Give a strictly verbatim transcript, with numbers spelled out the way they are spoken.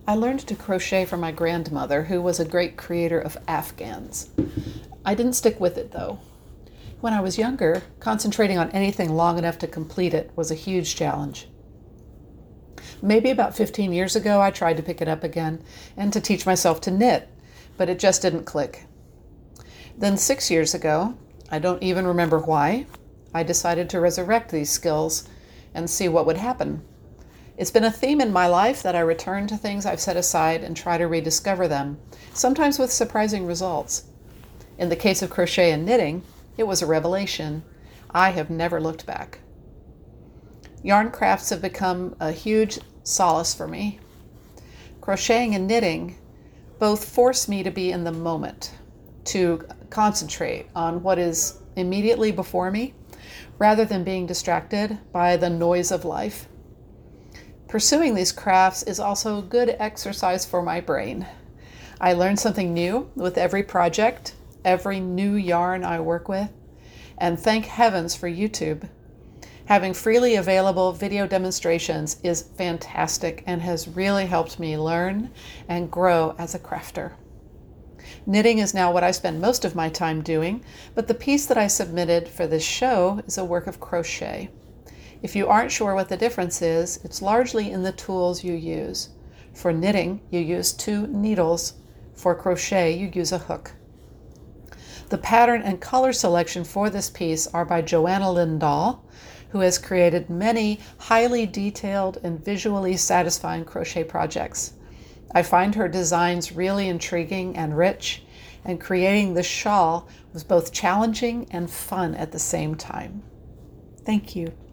I learned to crochet from my grandmother, who was a great creator of afghans. I didn't stick with it though. When I was younger, concentrating on anything long enough to complete it was a huge challenge. Maybe about fifteen years ago, I tried to pick it up again and to teach myself to knit, but it just didn't click. Then six years ago, I don't even remember why, I decided to resurrect these skills and see what would happen. It's been a theme in my life that I return to things I've set aside and try to rediscover them, sometimes with surprising results. In the case of crochet and knitting, it was a revelation. I have never looked back. Yarn crafts have become a huge solace for me. Crocheting and knitting both force me to be in the moment, to concentrate on what is immediately before me, rather than being distracted by the noise of life. Pursuing these crafts is also good exercise for my brain. I learn something new with every project, every new yarn I work with, and thank heavens for YouTube. Having freely available video demonstrations is fantastic and has really helped me learn and grow as a crafter. Knitting is now what I spend most of my time doing, but the piece that I submitted for this show is a work of crochet. If you aren't sure what the difference is, it's largely in the tools you use. For knitting, you use two needles. For crochet, you use a hook. The pattern and color selection for this piece are by Joanna Lindahl, who has created many highly detailed and visually satisfying crochet projects. I find her designs really intriguing and rich, and creating this shawl was both challenging and fun at the same time. Thank you.